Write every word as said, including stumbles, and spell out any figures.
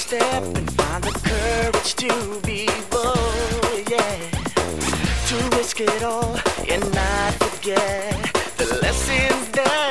step and find the courage to be bold, yeah. To risk it all and not forget the lessons that